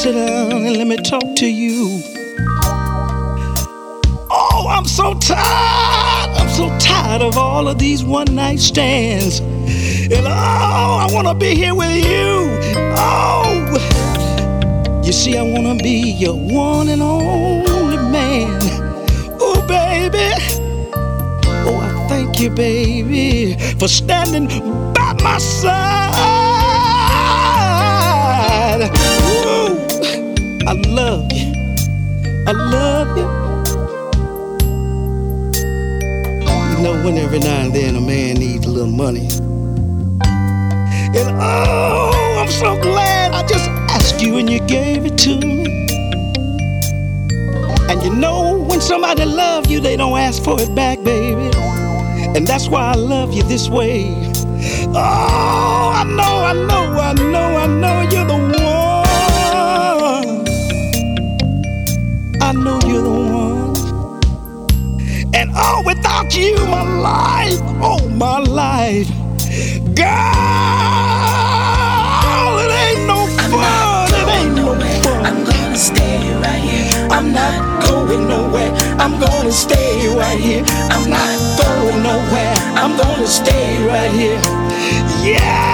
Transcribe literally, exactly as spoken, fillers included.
sit down and let me talk to you. Oh, I'm so tired. I'm so tired of all of these one night stands. And oh, I wanna be here with you. Oh, you see, I wanna be your one and only man. Oh, baby. Oh, I thank you, baby, for standing by my side. Ooh, I love you. I love you. You know, when every now and then a man needs a little money. And oh, I'm so glad I just asked you and you gave it to me. And you know, when somebody loves you, they don't ask for it back, baby. And that's why I love you this way. Oh, I know, I know, I know, I know you're the one. I know you're the one. And oh, without you, my life, oh, my life, girl, it ain't no fun, it ain't no fun. I'm gonna stay right here. I'm not going nowhere. I'm gonna stay right here. I'm not going nowhere. I'm gonna stay right here. Yeah.